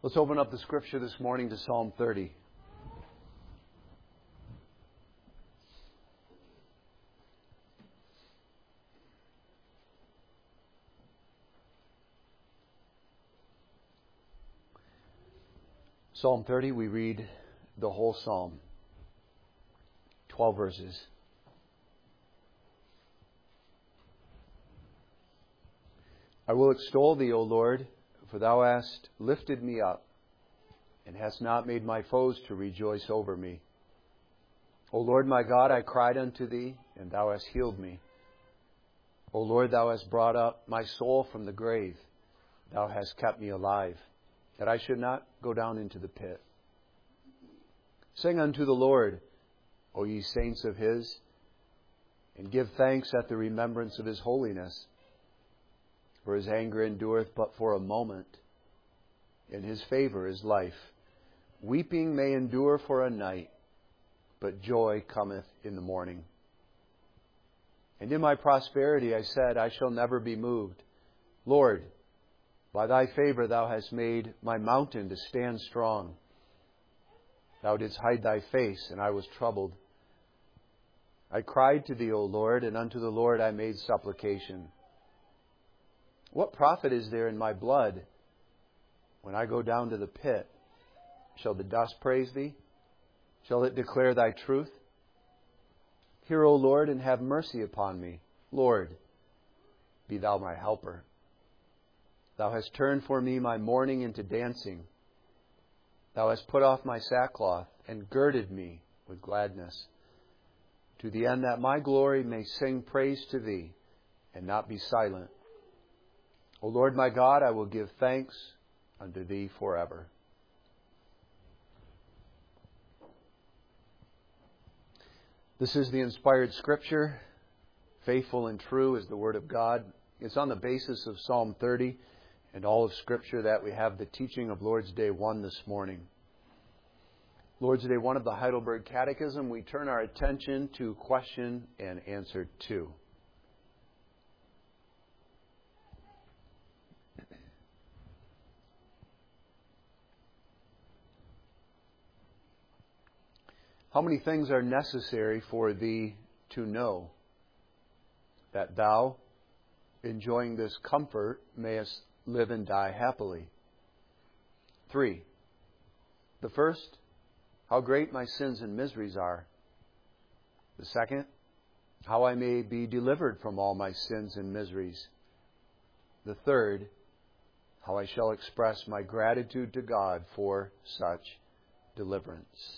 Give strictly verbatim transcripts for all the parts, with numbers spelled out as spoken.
Let's open up the scripture this morning to Psalm thirty. Psalm thirty, we read the whole psalm, twelve verses. I will extol thee, O Lord, for thou hast lifted me up, and hast not made my foes to rejoice over me. O Lord my God, I cried unto thee, and thou hast healed me. O Lord, thou hast brought up my soul from the grave. Thou hast kept me alive, that I should not go down into the pit. Sing unto the Lord, O ye saints of his, and give thanks at the remembrance of his holiness. For his anger endureth but for a moment, and his favor is life. Weeping may endure for a night, but joy cometh in the morning. And in my prosperity I said, I shall never be moved. Lord, by thy favor thou hast made my mountain to stand strong. Thou didst hide thy face, and I was troubled. I cried to thee, O Lord, and unto the Lord I made supplication. What profit is there in my blood when I go down to the pit? Shall the dust praise thee? Shall it declare thy truth? Hear, O Lord, and have mercy upon me. Lord, be thou my helper. Thou hast turned for me my mourning into dancing. Thou hast put off my sackcloth and girded me with gladness, to the end that my glory may sing praise to thee and not be silent. O Lord my God, I will give thanks unto thee forever. This is the inspired scripture. Faithful and true is the word of God. It's on the basis of Psalm thirty and all of Scripture that we have the teaching of Lord's Day one this morning. Lord's Day one of the Heidelberg Catechism, we turn our attention to question and answer two. How many things are necessary for thee to know, that thou, enjoying this comfort, mayest live and die happily? Three. The first, how great my sins and miseries are. The second, how I may be delivered from all my sins and miseries. The third, how I shall express my gratitude to God for such deliverance.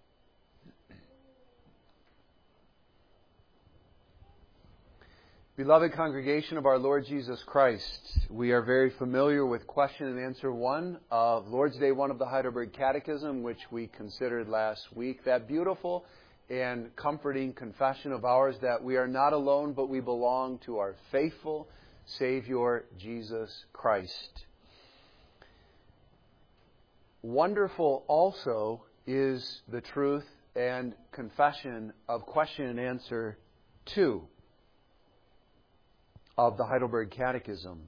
Beloved congregation of our Lord Jesus Christ, we are very familiar with question and answer one of Lord's Day one of the Heidelberg Catechism, which we considered last week. That beautiful and comforting confession of ours that we are not alone, but we belong to our faithful Savior, Jesus Christ. Wonderful also is the truth and confession of question and answer two of the Heidelberg Catechism.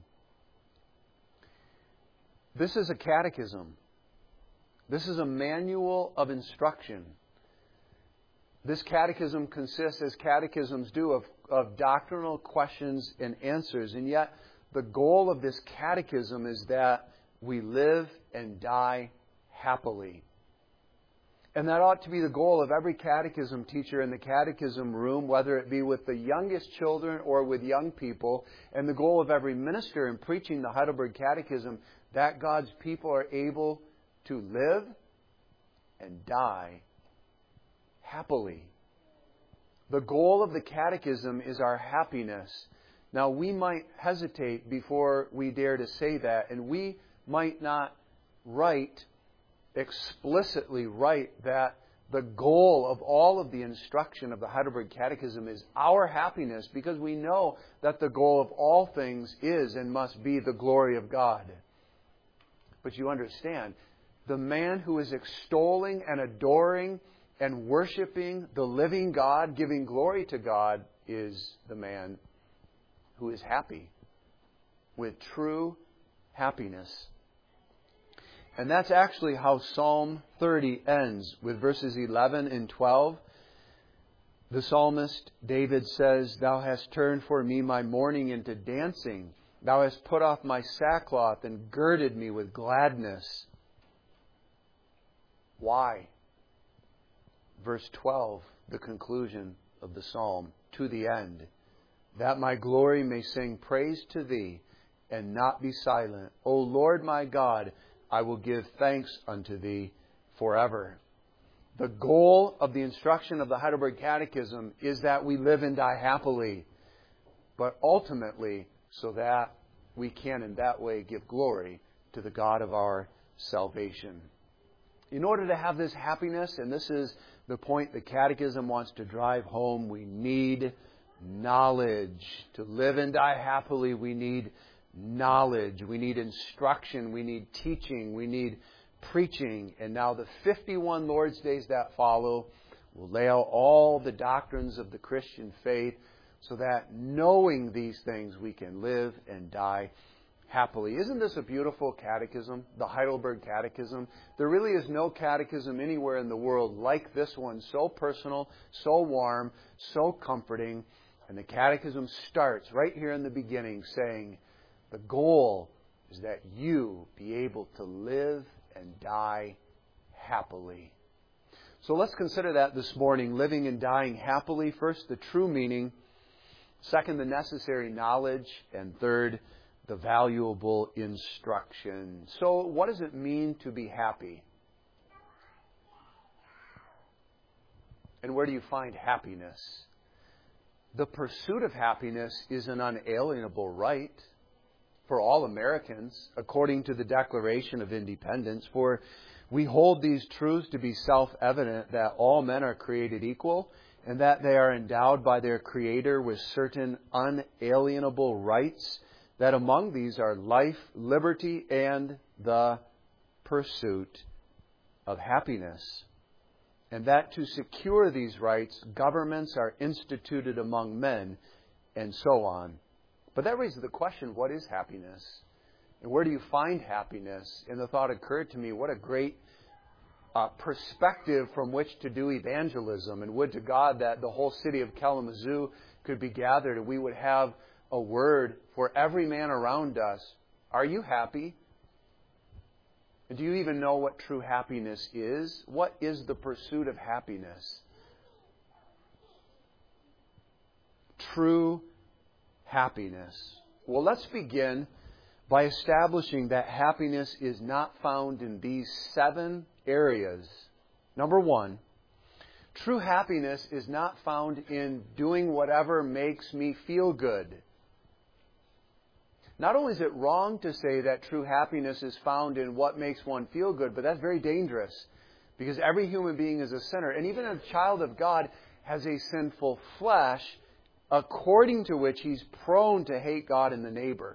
This is a catechism. This is a manual of instruction. This catechism consists, as catechisms do, of, of doctrinal questions and answers. And yet, the goal of this catechism is that we live and die happily. And that ought to be the goal of every catechism teacher in the catechism room, whether it be with the youngest children or with young people. And the goal of every minister in preaching the Heidelberg Catechism, that God's people are able to live and die happily. The goal of the catechism is our happiness. Now, we might hesitate before we dare to say that, and we might not write explicitly write that the goal of all of the instruction of the Heidelberg Catechism is our happiness, because we know that the goal of all things is and must be the glory of God. But you understand, the man who is extolling and adoring and worshiping the living God, giving glory to God, is the man who is happy with true happiness. And that's actually how Psalm thirty ends, with verses eleven and twelve. The psalmist, David, says, Thou hast turned for me my mourning into dancing. Thou hast put off my sackcloth and girded me with gladness. Why? Verse twelve, the conclusion of the psalm, to the end. That my glory may sing praise to Thee and not be silent. O Lord my God, I will give thanks unto Thee forever. The goal of the instruction of the Heidelberg Catechism is that we live and die happily, but ultimately so that we can in that way give glory to the God of our salvation. In order to have this happiness, and this is the point the Catechism wants to drive home, we need knowledge. To live and die happily, we need knowledge. We need instruction. We need teaching. We need preaching. And now the fifty-one Lord's Days that follow will lay out all the doctrines of the Christian faith so that knowing these things we can live and die happily. Isn't this a beautiful catechism, the Heidelberg Catechism? There really is no catechism anywhere in the world like this one, so personal, so warm, so comforting. And the catechism starts right here in the beginning saying, the goal is that you be able to live and die happily. So let's consider that this morning, living and dying happily. First, the true meaning. Second, the necessary knowledge. And third, the valuable instruction. So what does it mean to be happy? And where do you find happiness? The pursuit of happiness is an unalienable right for all Americans, according to the Declaration of Independence. For we hold these truths to be self-evident, that all men are created equal, and that they are endowed by their Creator with certain unalienable rights, that among these are life, liberty, and the pursuit of happiness. And that to secure these rights, governments are instituted among men, and so on. But that raises the question, what is happiness? And where do you find happiness? And the thought occurred to me, what a great uh, perspective from which to do evangelism. And would to God that the whole city of Kalamazoo could be gathered and we would have a word for every man around us. Are you happy? And do you even know what true happiness is? What is the pursuit of happiness? True happiness. Well, let's begin by establishing that happiness is not found in these seven areas. Number one, true happiness is not found in doing whatever makes me feel good. Not only is it wrong to say that true happiness is found in what makes one feel good, but that's very dangerous because every human being is a sinner. And even a child of God has a sinful flesh according to which he's prone to hate God and the neighbor.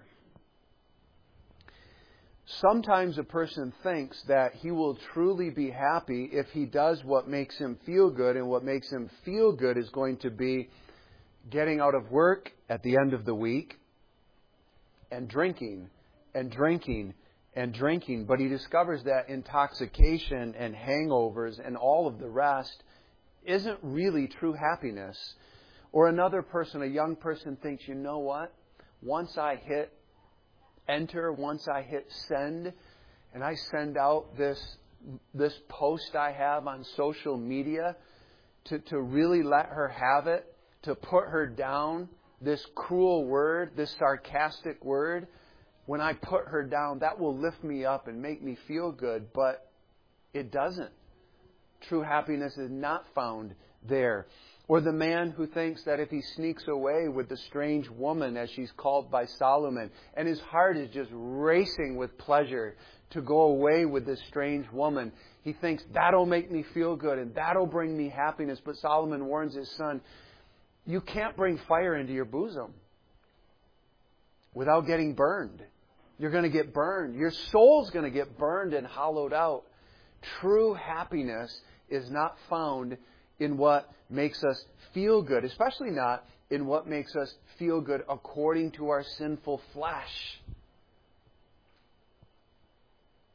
Sometimes a person thinks that he will truly be happy if he does what makes him feel good, and what makes him feel good is going to be getting out of work at the end of the week and drinking and drinking and drinking. But he discovers that intoxication and hangovers and all of the rest isn't really true happiness. Or another person, a young person, thinks, you know what? Once I hit enter, once I hit send, and I send out this this post I have on social media to, to really let her have it, to put her down, this cruel word, this sarcastic word, when I put her down, that will lift me up and make me feel good, but it doesn't. True happiness is not found there. Or the man who thinks that if he sneaks away with the strange woman, as she's called by Solomon, and his heart is just racing with pleasure to go away with this strange woman, he thinks that'll make me feel good and that'll bring me happiness. But Solomon warns his son, you can't bring fire into your bosom without getting burned. You're going to get burned. Your soul's going to get burned and hollowed out. True happiness is not found in what makes us feel good, especially not in what makes us feel good according to our sinful flesh.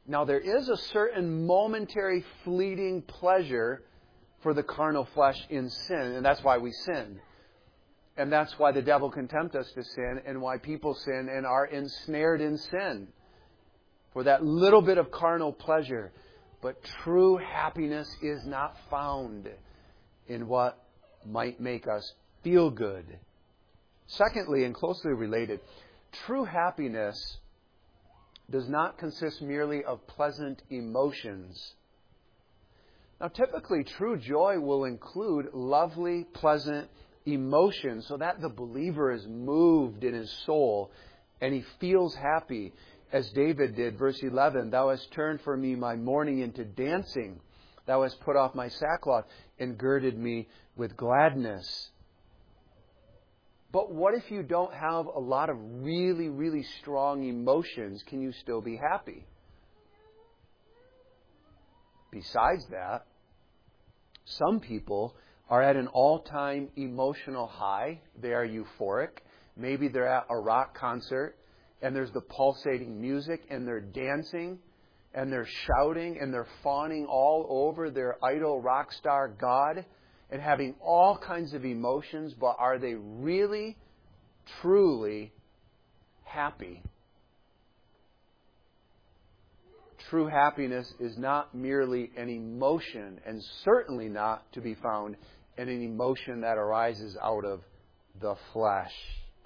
Now, there is a certain momentary fleeting pleasure for the carnal flesh in sin, and that's why we sin. And that's why the devil can tempt us to sin, and why people sin and are ensnared in sin. For that little bit of carnal pleasure. But true happiness is not found in what might make us feel good. Secondly, and closely related, true happiness does not consist merely of pleasant emotions. Now, typically, true joy will include lovely, pleasant emotions so that the believer is moved in his soul and he feels happy. As David did, verse eleven, Thou hast turned for me my mourning into dancing. Thou hast put off my sackcloth and girded me with gladness. But what if you don't have a lot of really, really strong emotions? Can you still be happy? Besides that, some people are at an all-time emotional high. They are euphoric. Maybe they're at a rock concert and there's the pulsating music and they're dancing and they're shouting and they're fawning all over their idol rock star God and having all kinds of emotions, but are they really, truly happy? True happiness is not merely an emotion, and certainly not to be found in an emotion that arises out of the flesh.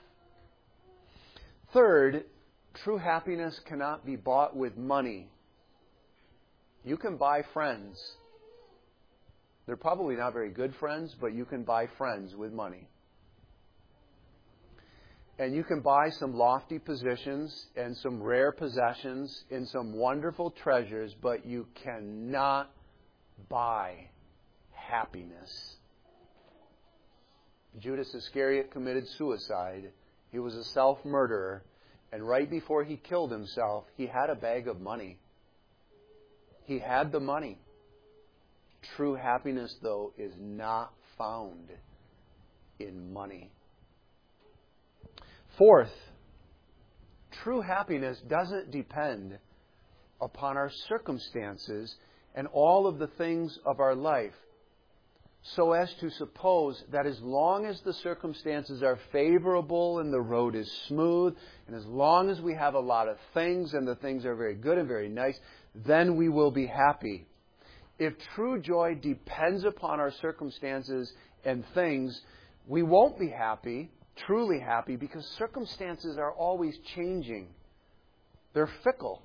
Third, true happiness cannot be bought with money. You can buy friends. They're probably not very good friends, but you can buy friends with money. And you can buy some lofty positions and some rare possessions and some wonderful treasures, but you cannot buy happiness. Judas Iscariot committed suicide. He was a self-murderer. And right before he killed himself, he had a bag of money. He had the money. True happiness, though, is not found in money. Fourth, true happiness doesn't depend upon our circumstances and all of the things of our life, so as to suppose that as long as the circumstances are favorable and the road is smooth, and as long as we have a lot of things and the things are very good and very nice, then we will be happy. If true joy depends upon our circumstances and things, we won't be happy, truly happy, because circumstances are always changing. They're fickle.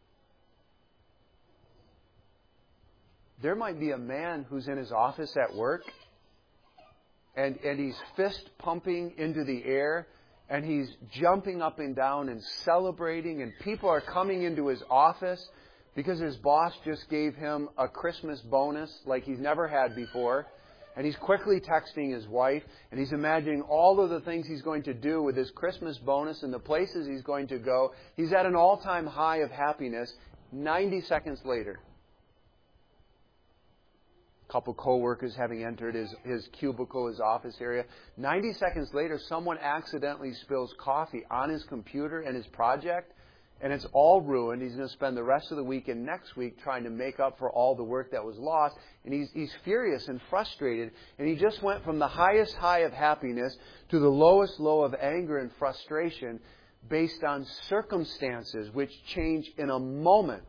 There might be a man who's in his office at work and, and he's fist pumping into the air and he's jumping up and down and celebrating, and people are coming into his office because his boss just gave him a Christmas bonus like he's never had before. And he's quickly texting his wife, and he's imagining all of the things he's going to do with his Christmas bonus and the places he's going to go. He's at an all-time high of happiness. ninety seconds later, a couple co-workers having entered his, his cubicle, his office area. ninety seconds later, someone accidentally spills coffee on his computer and his project, and it's all ruined. He's going to spend the rest of the week and next week trying to make up for all the work that was lost. And he's, he's furious and frustrated. And he just went from the highest high of happiness to the lowest low of anger and frustration based on circumstances which change in a moment.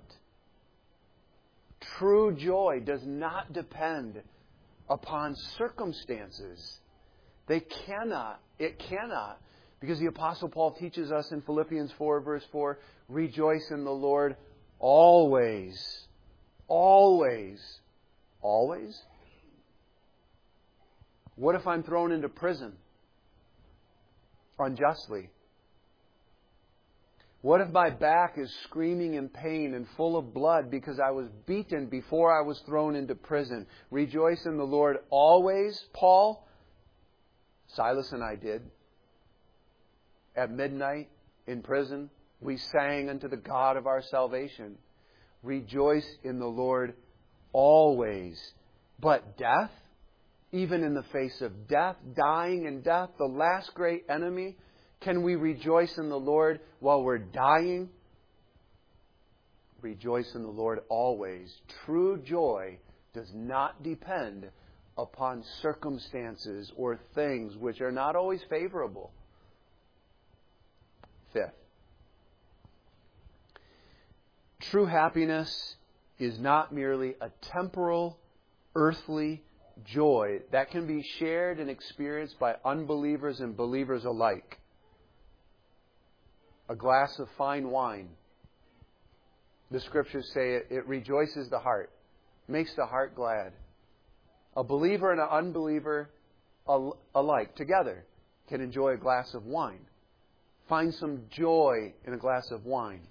True joy does not depend upon circumstances. They cannot. It cannot. Because the Apostle Paul teaches us in Philippians four, verse four, rejoice in the Lord always. Always. Always? What if I'm thrown into prison unjustly? What if my back is screaming in pain and full of blood because I was beaten before I was thrown into prison? Rejoice in the Lord always, Paul. Silas and I did. At midnight in prison, we sang unto the God of our salvation. Rejoice in the Lord always. But death, even in the face of death, dying in death, the last great enemy, can we rejoice in the Lord while we're dying? Rejoice in the Lord always. True joy does not depend upon circumstances or things which are not always favorable. Fifth, true happiness is not merely a temporal, earthly joy that can be shared and experienced by unbelievers and believers alike. A glass of fine wine, the Scriptures say it, it rejoices the heart, makes the heart glad. A believer and an unbeliever al- alike together can enjoy a glass of wine. Find some joy in a glass of wine.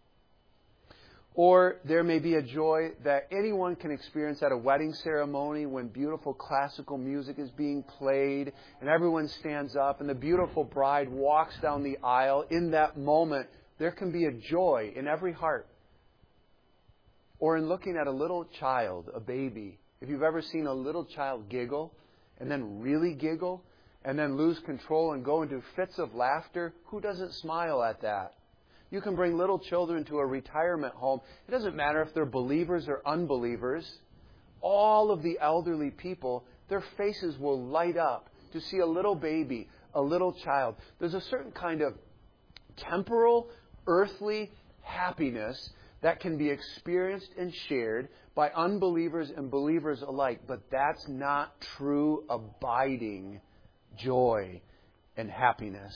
Or there may be a joy that anyone can experience at a wedding ceremony when beautiful classical music is being played and everyone stands up and the beautiful bride walks down the aisle. In that moment, there can be a joy in every heart. Or in looking at a little child, a baby. If you've ever seen a little child giggle and then really giggle and then lose control and go into fits of laughter, who doesn't smile at that? You can bring little children to a retirement home. It doesn't matter if they're believers or unbelievers. All of the elderly people, their faces will light up to see a little baby, a little child. There's a certain kind of temporal, earthly happiness that can be experienced and shared by unbelievers and believers alike. But that's not true abiding joy and happiness.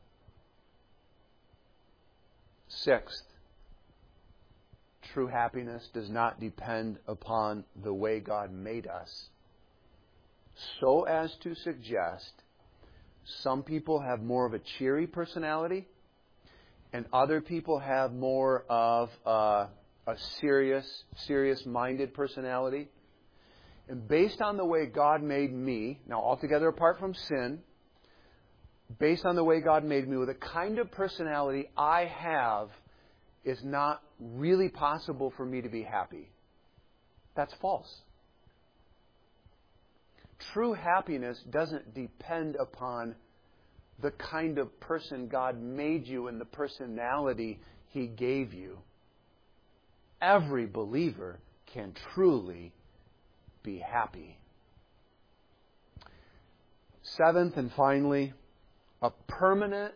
Sixth, true happiness does not depend upon the way God made us, so as to suggest some people have more of a cheery personality and other people have more of a, a serious, serious-minded personality. And based on the way God made me, now altogether apart from sin, based on the way God made me, with the kind of personality I have, is not really possible for me to be happy. That's false. True happiness doesn't depend upon the kind of person God made you and the personality He gave you. Every believer can truly be happy. Seventh and finally, a permanent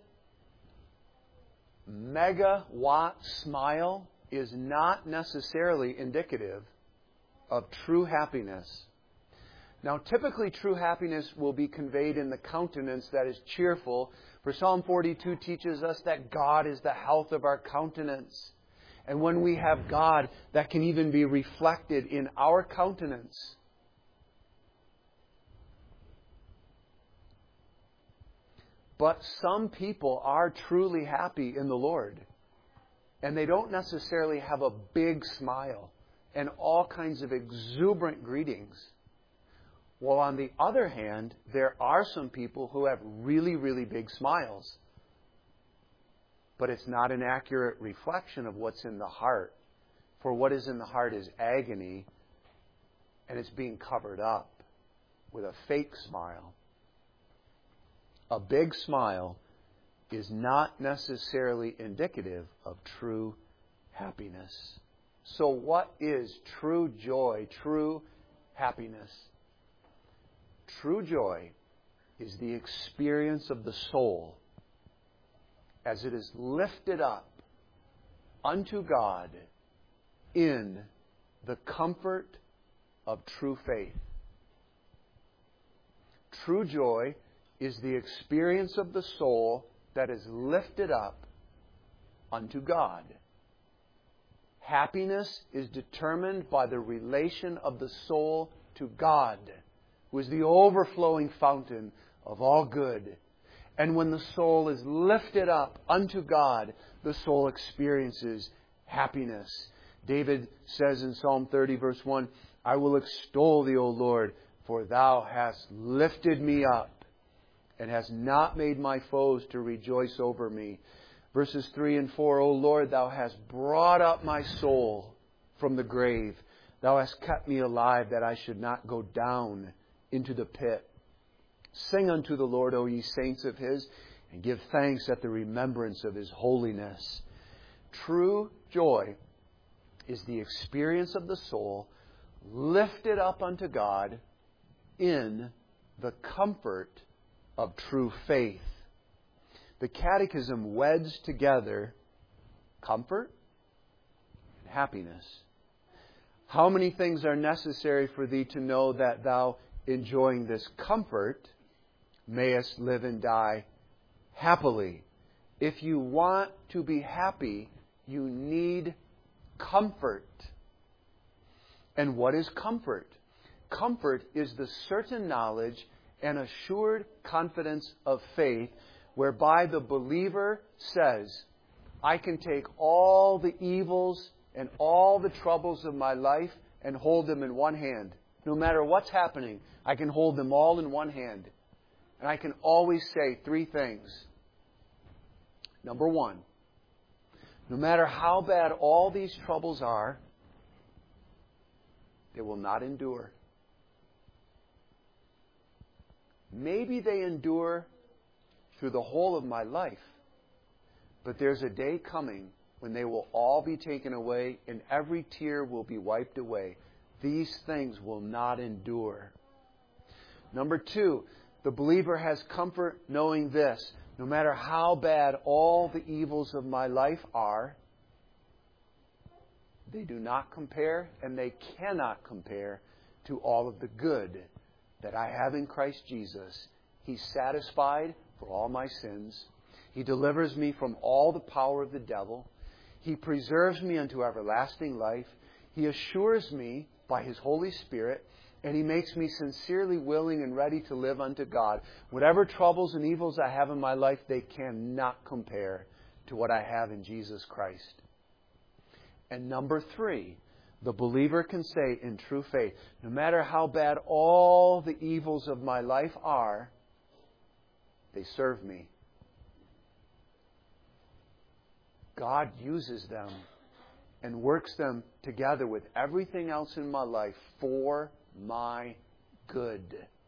megawatt smile is not necessarily indicative of true happiness. Now, typically true happiness will be conveyed in the countenance that is cheerful. For Psalm forty-two teaches us that God is the health of our countenance. And when we have God, that can even be reflected in our countenance. But some people are truly happy in the Lord. And they don't necessarily have a big smile and all kinds of exuberant greetings. While on the other hand, there are some people who have really, really big smiles. But it's not an accurate reflection of what's in the heart. For what is in the heart is agony, and it's being covered up with a fake smile. A big smile is not necessarily indicative of true happiness. So what is true joy, true happiness? True joy is the experience of the soul as it is lifted up unto God in the comfort of true faith. True joy is the experience of the soul that is lifted up unto God. Happiness is determined by the relation of the soul to God, who is the overflowing fountain of all good. And when the soul is lifted up unto God, the soul experiences happiness. David says in Psalm thirty, verse one, I will extol thee, O Lord, for thou hast lifted me up and hast not made my foes to rejoice over me. Verses three and four, O Lord, thou hast brought up my soul from the grave. Thou hast kept me alive that I should not go down into the pit. Sing unto the Lord, O ye saints of His, and give thanks at the remembrance of His holiness. True joy is the experience of the soul lifted up unto God in the comfort of true faith. The Catechism weds together comfort and happiness. How many things are necessary for thee to know that thou, enjoying this comfort, mayest live and die happily? If you want to be happy, you need comfort. And what is comfort? Comfort is the certain knowledge and assured confidence of faith whereby the believer says, I can take all the evils and all the troubles of my life and hold them in one hand. No matter what's happening, I can hold them all in one hand. And I can always say three things. Number one, no matter how bad all these troubles are, they will not endure. Maybe they endure through the whole of my life, but there's a day coming when they will all be taken away and every tear will be wiped away. These things will not endure. Number two, the believer has comfort knowing this. No matter how bad all the evils of my life are, they do not compare and they cannot compare to all of the good that I have in Christ Jesus. He's satisfied for all my sins. He delivers me from all the power of the devil. He preserves me unto everlasting life. He assures me by His Holy Spirit, and He makes me sincerely willing and ready to live unto God. Whatever troubles and evils I have in my life, they cannot compare to what I have in Jesus Christ. And number three, the believer can say in true faith, no matter how bad all the evils of my life are, they serve me. God uses them and works them together with everything else in my life for my good.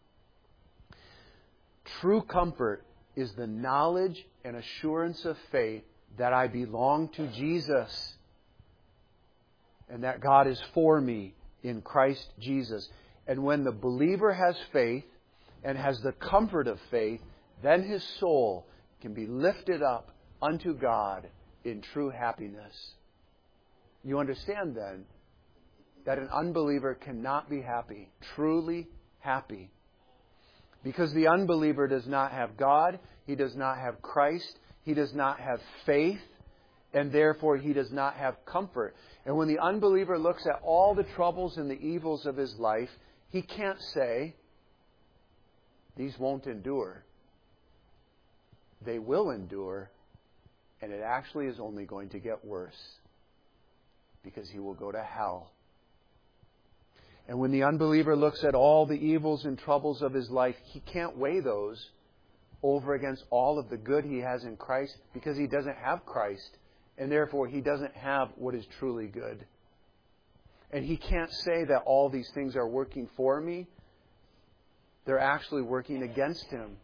True comfort is the knowledge and assurance of faith that I belong to Jesus and that God is for me in Christ Jesus. And when the believer has faith and has the comfort of faith, then his soul can be lifted up unto God in true happiness. You understand then that an unbeliever cannot be happy, truly happy. Because the unbeliever does not have God, he does not have Christ, he does not have faith, and therefore he does not have comfort. And when the unbeliever looks at all the troubles and the evils of his life, he can't say, these won't endure. They will endure, and it actually is only going to get worse, because he will go to hell. And when the unbeliever looks at all the evils and troubles of his life, he can't weigh those over against all of the good he has in Christ, because he doesn't have Christ, and therefore he doesn't have what is truly good. And he can't say that all these things are working for me. They're actually working against him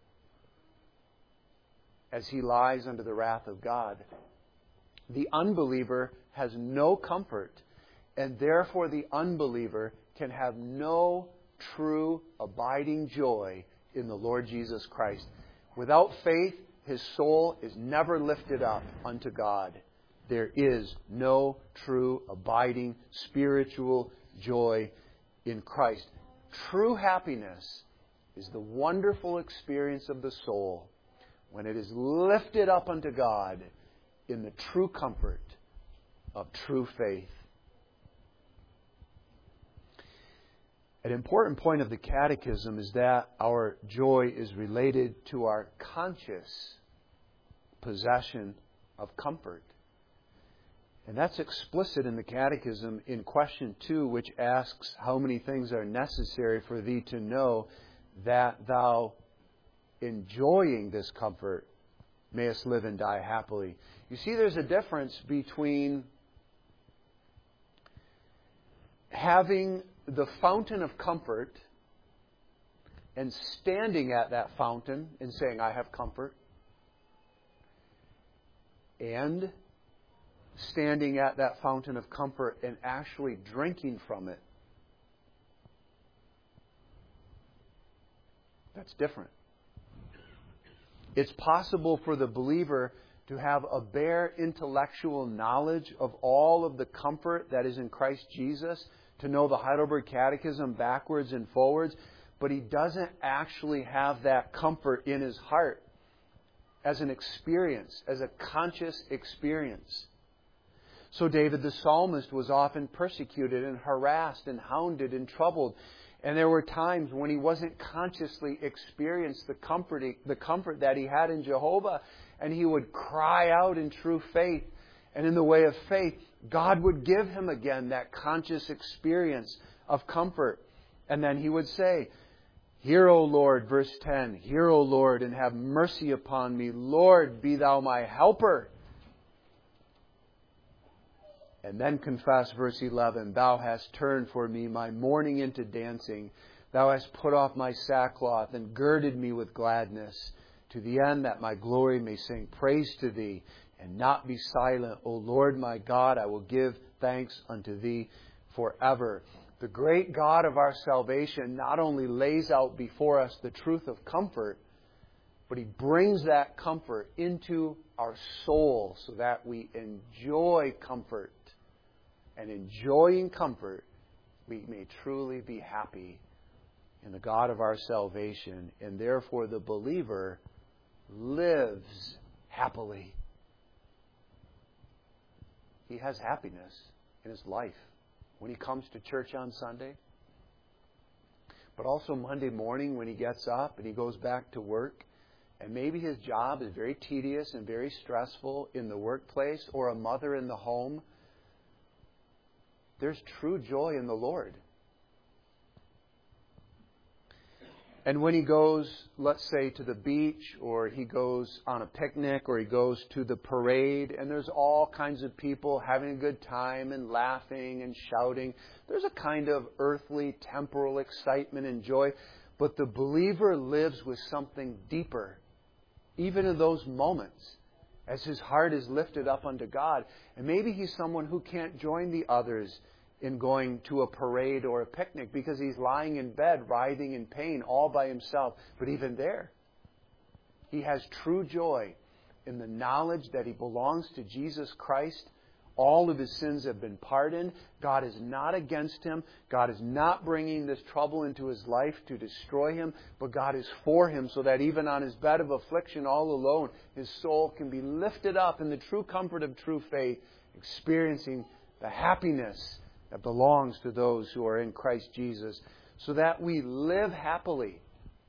as he lies under the wrath of God. The unbeliever has no comfort, and therefore the unbeliever can have no true abiding joy in the Lord Jesus Christ. Without faith, his soul is never lifted up unto God. There is no true abiding spiritual joy in Christ. True happiness is the wonderful experience of the soul when it is lifted up unto God in the true comfort of true faith. An important point of the Catechism is that our joy is related to our conscious possession of comfort. And that's explicit in the Catechism in question two, which asks how many things are necessary for thee to know that thou, enjoying this comfort, mayest live and die happily. You see, there's a difference between having the fountain of comfort and standing at that fountain and saying, I have comfort, and standing at that fountain of comfort and actually drinking from it. That's different. It's possible for the believer to have a bare intellectual knowledge of all of the comfort that is in Christ Jesus, to know the Heidelberg Catechism backwards and forwards, but he doesn't actually have that comfort in his heart as an experience, as a conscious experience. So David the psalmist was often persecuted and harassed and hounded and troubled. And there were times when he wasn't consciously experienced the comfort, the comfort that he had in Jehovah. And he would cry out in true faith. And in the way of faith, God would give him again that conscious experience of comfort. And then he would say, "Hear, O Lord," verse ten, "Hear, O Lord, and have mercy upon me. Lord, be thou my helper." And then confess, verse eleven, "Thou hast turned for me my mourning into dancing. Thou hast put off my sackcloth and girded me with gladness, to the end that my glory may sing praise to Thee and not be silent. O Lord my God, I will give thanks unto Thee forever." The great God of our salvation not only lays out before us the truth of comfort, but He brings that comfort into our soul so that we enjoy comfort. And enjoying comfort, we may truly be happy in the God of our salvation. And therefore the believer lives happily. He has happiness in his life when he comes to church on Sunday, but also Monday morning when he gets up and he goes back to work. And maybe his job is very tedious and very stressful in the workplace, or a mother in the home. There's true joy in the Lord. And when he goes, let's say, to the beach, or he goes on a picnic, or he goes to the parade, and there's all kinds of people having a good time and laughing and shouting, there's a kind of earthly, temporal excitement and joy. But the believer lives with something deeper, even in those moments, as his heart is lifted up unto God. And maybe he's someone who can't join the others in going to a parade or a picnic because he's lying in bed, writhing in pain all by himself. But even there, he has true joy in the knowledge that he belongs to Jesus Christ. All of his sins have been pardoned. God is not against him. God is not bringing this trouble into his life to destroy him, but God is for him, so that even on his bed of affliction all alone, his soul can be lifted up in the true comfort of true faith, experiencing the happiness that belongs to those who are in Christ Jesus, so that we live happily.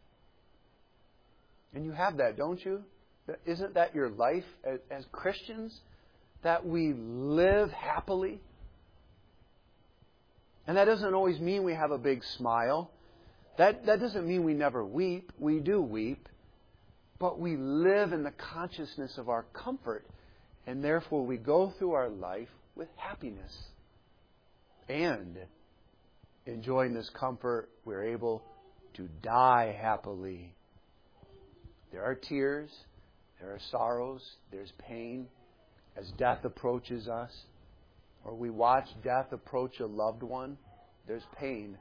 And you have that, don't you? Isn't that your life as, as Christians? That we live happily? And that doesn't always mean we have a big smile. That, that doesn't mean we never weep. We do weep. But we live in the consciousness of our comfort. And therefore we go through our life with happiness. And enjoying this comfort, we're able to die happily. There are tears, there are sorrows, there's pain as death approaches us, or we watch death approach a loved one. There's pain.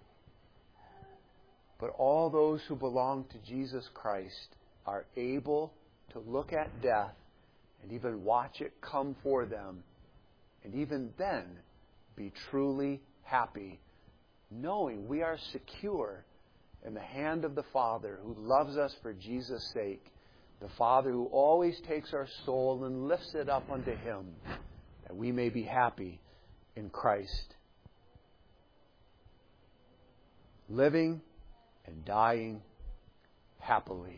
But all those who belong to Jesus Christ are able to look at death and even watch it come for them, and even then be truly happy, knowing we are secure in the hand of the Father who loves us for Jesus' sake, the Father who always takes our soul and lifts it up unto Him, that we may be happy in Christ. Living and dying happily.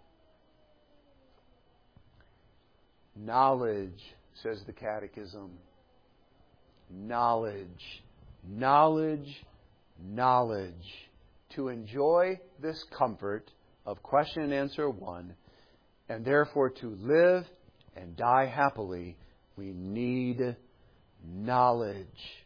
Knowledge, says the Catechism. Knowledge, knowledge, knowledge. To enjoy this comfort of question and answer one, and therefore to live and die happily, we need knowledge.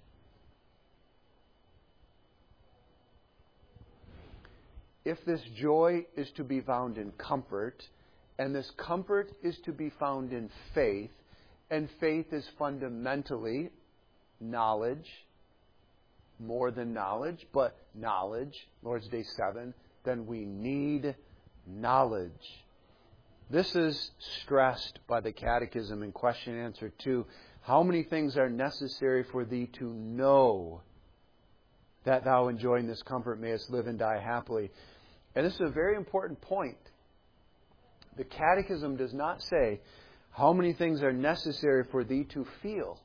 If this joy is to be found in comfort, and this comfort is to be found in faith, And faith is fundamentally knowledge, more than knowledge, but knowledge, Lord's Day seven, then we need knowledge. This is stressed by the Catechism in question and answer two. How many things are necessary for thee to know, that thou enjoying this comfort mayest live and die happily? And this is a very important point. The Catechism does not say how many things are necessary for thee to feel.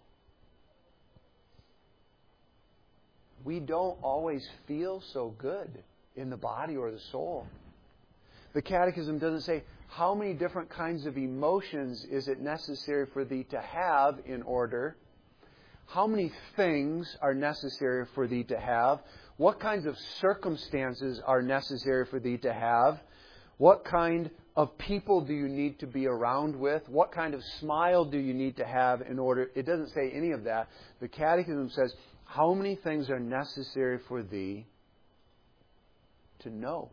We don't always feel so good in the body or the soul. The Catechism doesn't say how many different kinds of emotions is it necessary for thee to have in order. How many things are necessary for thee to have? What kinds of circumstances are necessary for thee to have? What kind of people do you need to be around with? What kind of smile do you need to have in order? It doesn't say any of that. The Catechism says, how many things are necessary for thee to know,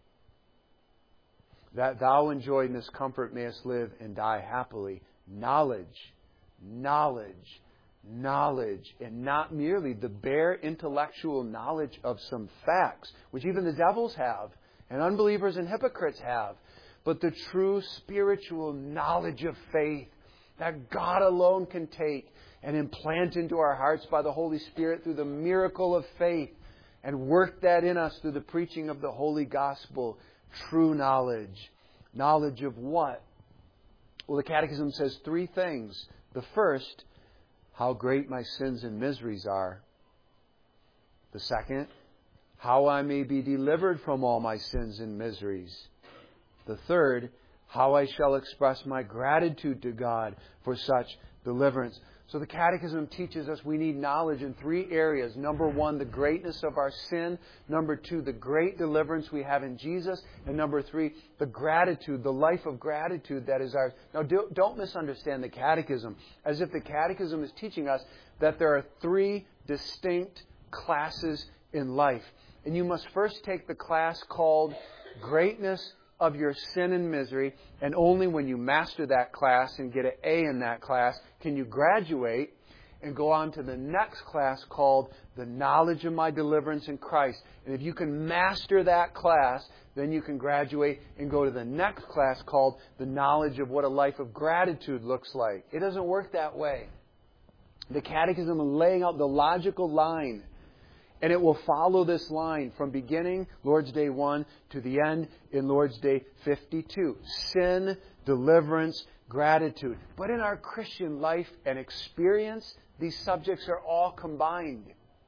that thou enjoying this comfort mayest live and die happily? Knowledge, knowledge, knowledge, and not merely the bare intellectual knowledge of some facts, which even the devils have, and unbelievers and hypocrites have, but the true spiritual knowledge of faith that God alone can take and implant into our hearts by the Holy Spirit through the miracle of faith, and work that in us through the preaching of the Holy Gospel. True knowledge. Knowledge of what? Well, the Catechism says three things. The first, how great my sins and miseries are. The second, how I may be delivered from all my sins and miseries. The third, how I shall express my gratitude to God for such deliverance. So the Catechism teaches us we need knowledge in three areas. Number one, the greatness of our sin. Number two, the great deliverance we have in Jesus. And number three, the gratitude, the life of gratitude that is ours. Now, do, don't misunderstand the Catechism as if the Catechism is teaching us that there are three distinct classes in life. And you must first take the class called greatness of your sin and misery, and only when you master that class and get an A in that class can you graduate and go on to the next class called the knowledge of my deliverance in Christ. And if you can master that class, then you can graduate and go to the next class called the knowledge of what a life of gratitude looks like. It doesn't work that way. The Catechism is laying out the logical line. And it will follow this line from beginning, Lord's Day one, to the end in Lord's Day fifty-two. Sin, deliverance, gratitude. But in our Christian life and experience, these subjects are all combined.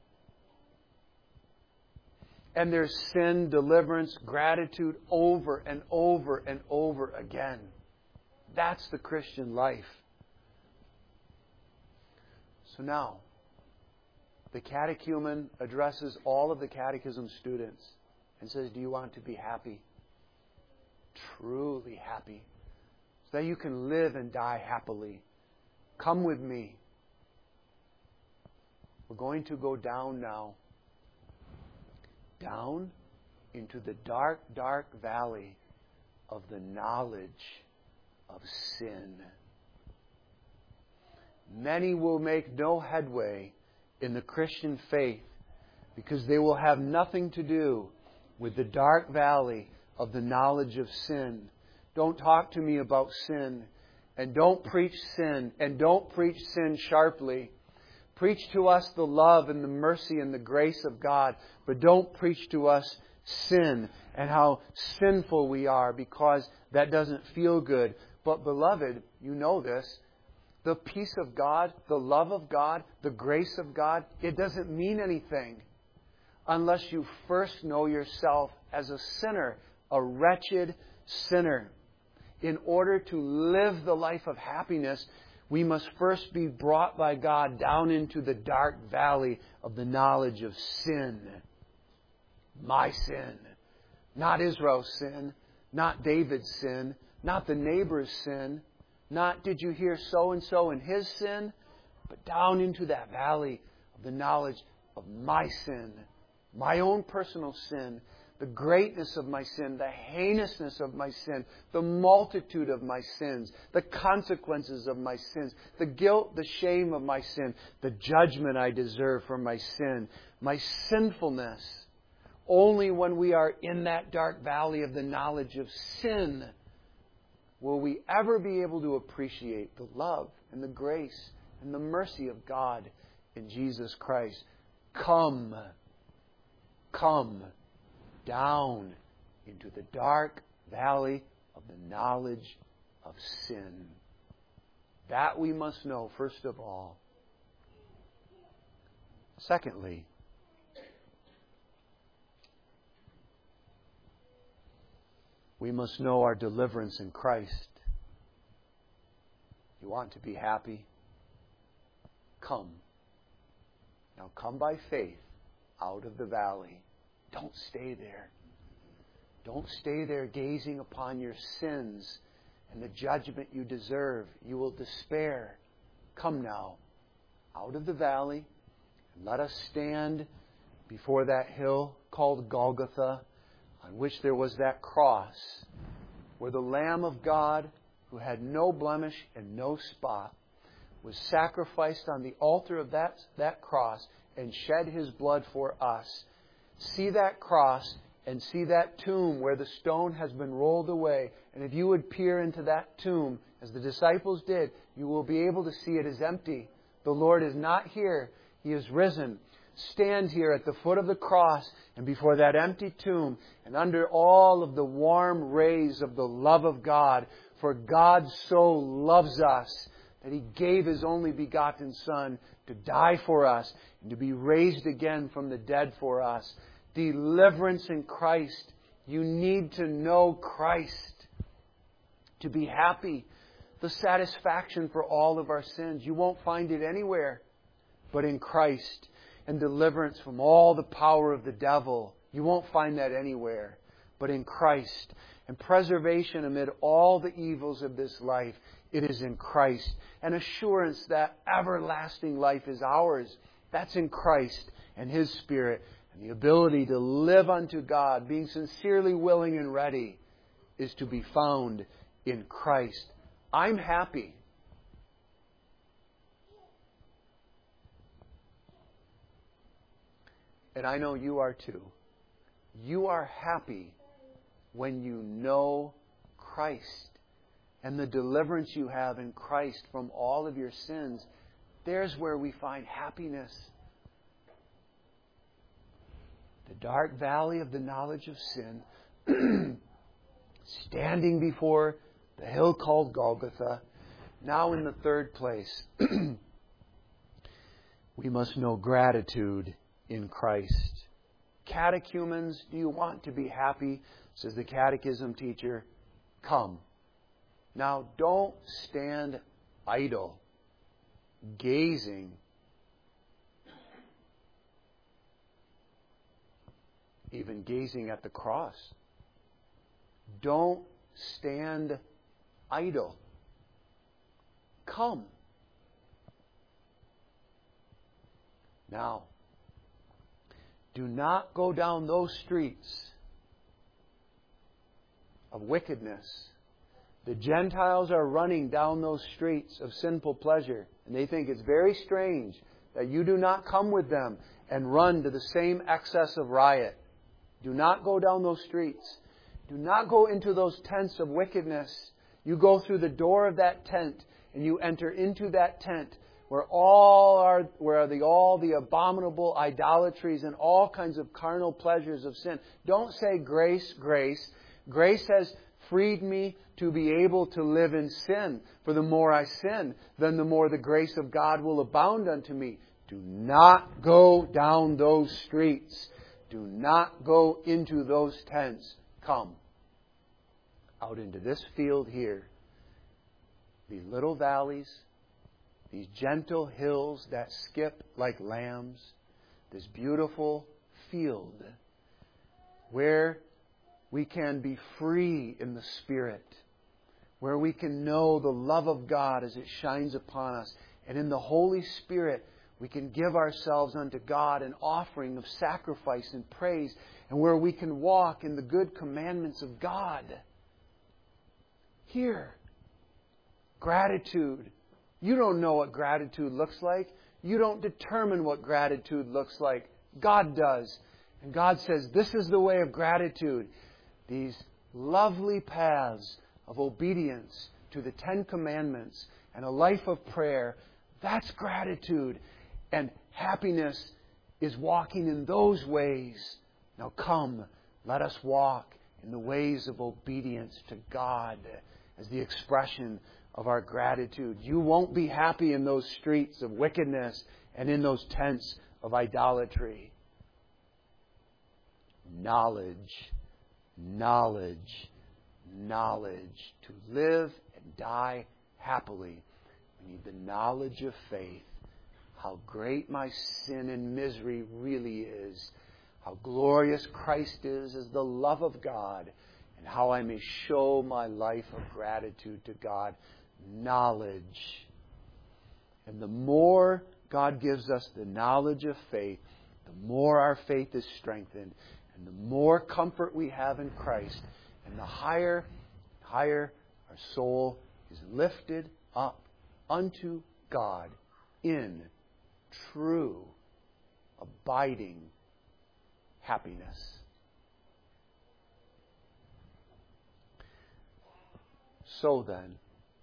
And there's sin, deliverance, gratitude over and over and over again. That's the Christian life. So now, the catechumen addresses all of the catechism students and says, do you want to be happy? Truly happy. So that you can live and die happily. Come with me. We're going to go down now. Down into the dark, dark valley of the knowledge of sin. Many will make no headway in the Christian faith because they will have nothing to do with the dark valley of the knowledge of sin. Don't talk to me about sin, and don't preach sin, and don't preach sin sharply. Preach to us the love and the mercy and the grace of God, but don't preach to us sin and how sinful we are, because that doesn't feel good. But beloved, you know this. The peace of God, the love of God, the grace of God, it doesn't mean anything unless you first know yourself as a sinner, a wretched sinner. In order to live the life of happiness, we must first be brought by God down into the dark valley of the knowledge of sin. My sin. Not Israel's sin. Not David's sin. Not the neighbor's sin. Not, did you hear so-and-so in his sin? But down into that valley of the knowledge of my sin. My own personal sin. the greatness of my sin, the heinousness of my sin, the multitude of my sins, the consequences of my sins, the guilt, the shame of my sin, the judgment I deserve for my sin, my sinfulness. Only when we are in that dark valley of the knowledge of sin will we ever be able to appreciate the love and the grace and the mercy of God in Jesus Christ. Come, come down into the dark valley of the knowledge of sin. That we must know, first of all. Secondly, we must know our deliverance in Christ. You want to be happy? Come. Now come by faith out of the valley. Don't stay there. Don't stay there gazing upon your sins and the judgment you deserve. You will despair. Come now out of the valley and let us stand before that hill called Golgotha, on which there was that cross, where the Lamb of God, who had no blemish and no spot, was sacrificed on the altar of that, that cross and shed His blood for us. See that cross and see that tomb where the stone has been rolled away. And if you would peer into that tomb, as the disciples did, you will be able to see it is empty. The Lord is not here. He is risen. Stand here at the foot of the cross and before that empty tomb and under all of the warm rays of the love of God. For God so loves us that He gave His only begotten Son to die for us and to be raised again from the dead for us. Deliverance in Christ. You need to know Christ to be happy. The satisfaction for all of our sins. You won't find it anywhere but in Christ. And deliverance from all the power of the devil. You won't find that anywhere but in Christ. And preservation amid all the evils of this life. It is in Christ. And assurance that everlasting life is ours. That's in Christ and His Spirit. And the ability to live unto God, being sincerely willing and ready, is to be found in Christ. I'm happy. And I know you are too. You are happy when you know Christ and the deliverance you have in Christ from all of your sins. There's where we find happiness. The dark valley of the knowledge of sin, standing before the hill called Golgotha. Now in the third place, we must know gratitude in Christ. Catechumens, do you want to be happy? Says the catechism teacher. Come. Now don't stand idle, gazing. Even gazing at the cross. Don't stand idle. Come. Now, do not go down those streets of wickedness. The Gentiles are running down those streets of sinful pleasure, and they think it's very strange that you do not come with them and run to the same excess of riot. Do not go down those streets. Do not go into those tents of wickedness. You go through the door of that tent and you enter into that tent where all are where are the all the abominable idolatries and all kinds of carnal pleasures of sin. Don't say grace, grace. Grace has freed me to be able to live in sin. For the more I sin, then the more the grace of God will abound unto me. Do not go down those streets. Do not go into those tents. Come out into this field here. These little valleys, these gentle hills that skip like lambs, this beautiful field where we can be free in the Spirit, where we can know the love of God as it shines upon us. And in the Holy Spirit, we can give ourselves unto God an offering of sacrifice and praise, and where we can walk in the good commandments of God. Here, gratitude. You don't know what gratitude looks like. You don't determine what gratitude looks like. God does. And God says, this is the way of gratitude. These lovely paths of obedience to the Ten Commandments and a life of prayer, that's gratitude. And happiness is walking in those ways. Now come, let us walk in the ways of obedience to God as the expression of our gratitude. You won't be happy in those streets of wickedness and in those tents of idolatry. Knowledge, knowledge, knowledge. To live and die happily, we need the knowledge of faith. How great my sin and misery really is. How glorious Christ is as the love of God. And how I may show my life of gratitude to God. Knowledge. And the more God gives us the knowledge of faith, the more our faith is strengthened. And the more comfort we have in Christ. And the higher, higher our soul is lifted up unto God in true, abiding happiness. So then,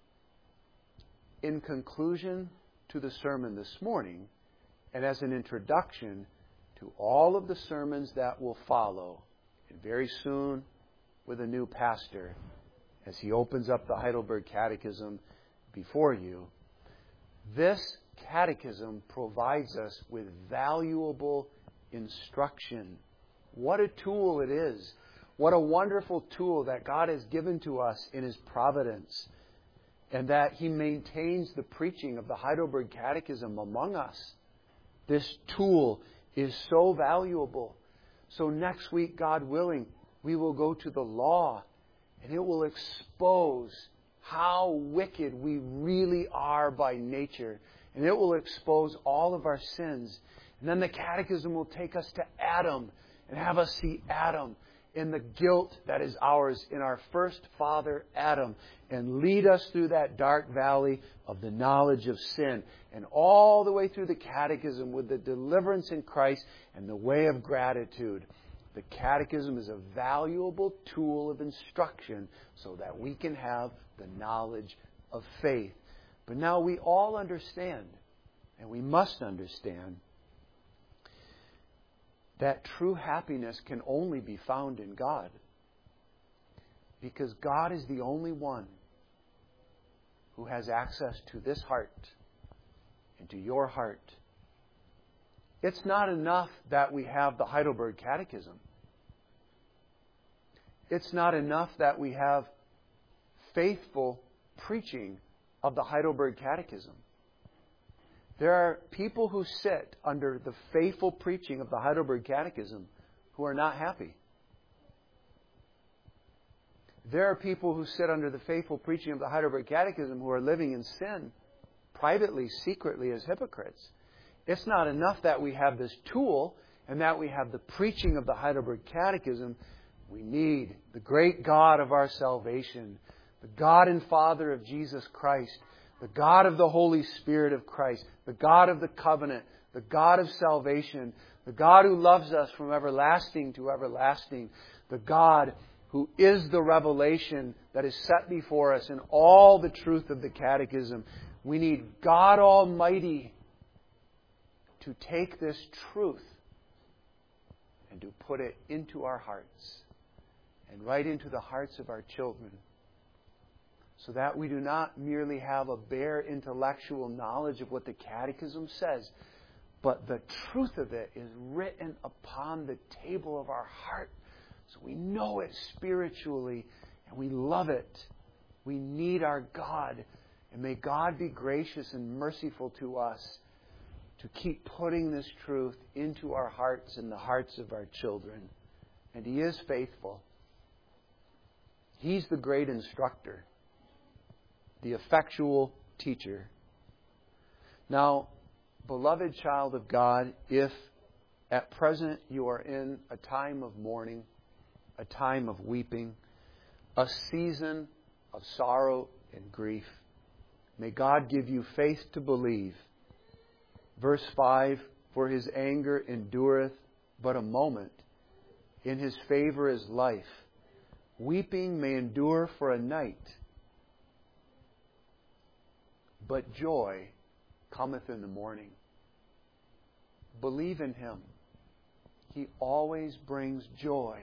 in conclusion to the sermon this morning, and as an introduction to all of the sermons that will follow, and very soon with a new pastor, as he opens up the Heidelberg Catechism before you, this Catechism provides us with valuable instruction. What a tool it is. What a wonderful tool that God has given to us in His providence. And that He maintains the preaching of the Heidelberg Catechism among us. This tool is so valuable. So next week, God willing, we will go to the law. And it will expose how wicked we really are by nature. And it will expose all of our sins. And then the Catechism will take us to Adam and have us see Adam in the guilt that is ours in our first father, Adam, and lead us through that dark valley of the knowledge of sin. And all the way through the Catechism with the deliverance in Christ and the way of gratitude. The Catechism is a valuable tool of instruction so that we can have the knowledge of faith. But now we all understand, and we must understand, that true happiness can only be found in God. Because God is the only one who has access to this heart and to your heart. It's not enough that we have the Heidelberg Catechism. It's not enough that we have faithful preaching of the Heidelberg Catechism. There are people who sit under the faithful preaching of the Heidelberg Catechism who are not happy. There are people who sit under the faithful preaching of the Heidelberg Catechism who are living in sin, privately, secretly, as hypocrites. It's not enough that we have this tool and that we have the preaching of the Heidelberg Catechism. We need the great God of our salvation, the God and Father of Jesus Christ, the God of the Holy Spirit of Christ, the God of the covenant, the God of salvation, the God who loves us from everlasting to everlasting, the God who is the revelation that is set before us in all the truth of the Catechism. We need God Almighty to take this truth and to put it into our hearts and right into the hearts of our children, so that we do not merely have a bare intellectual knowledge of what the Catechism says, but the truth of it is written upon the table of our heart, so we know it spiritually and we love it. We need our God, and may God be gracious and merciful to us to keep putting this truth into our hearts and the hearts of our children. And He is faithful. He's the great instructor, the effectual teacher. Now, beloved child of God, if at present you are in a time of mourning, a time of weeping, a season of sorrow and grief, may God give you faith to believe. Verse five, for His anger endureth but a moment. In His favor is life. Weeping may endure for a night, but joy cometh in the morning. Believe in Him. He always brings joy.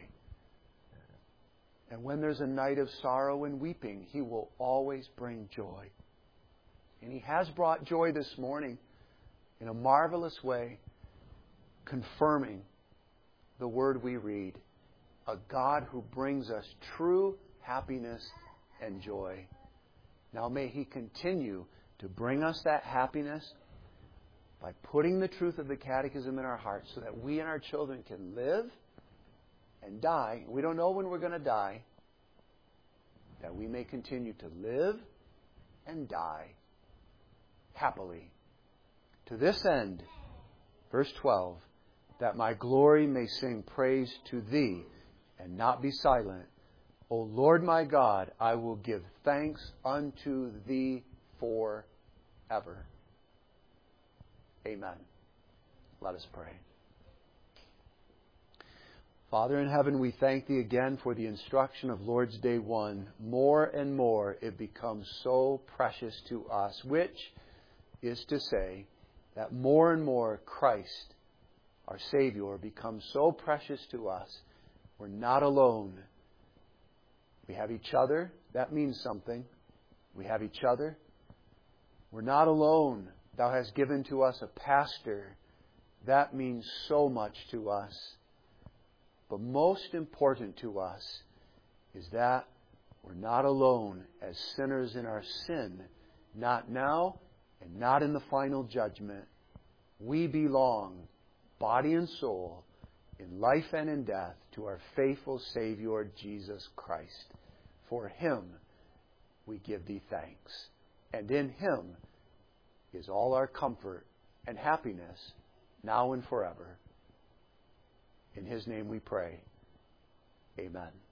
And when there's a night of sorrow and weeping, He will always bring joy. And He has brought joy this morning in a marvelous way, confirming the word we read, a God who brings us true happiness and joy. Now may He continue to bring us that happiness by putting the truth of the Catechism in our hearts so that we and our children can live and die. We don't know when we're going to die. That we may continue to live and die happily. To this end, verse twelve, that my glory may sing praise to Thee and not be silent. O Lord my God, I will give thanks unto Thee forever. Amen. Let us pray. Father in heaven, we thank Thee again for the instruction of Lord's Day one. More and more it becomes so precious to us, which is to say that more and more Christ, our Savior, becomes so precious to us. We're not alone. We have each other. That means something. We have each other. We're not alone. Thou hast given to us a pastor. That means so much to us. But most important to us is that we're not alone as sinners in our sin. Not now and not in the final judgment. We belong, body and soul, in life and in death, to our faithful Savior, Jesus Christ. For Him we give Thee thanks. And in Him is all our comfort and happiness, now and forever. In His name we pray. Amen.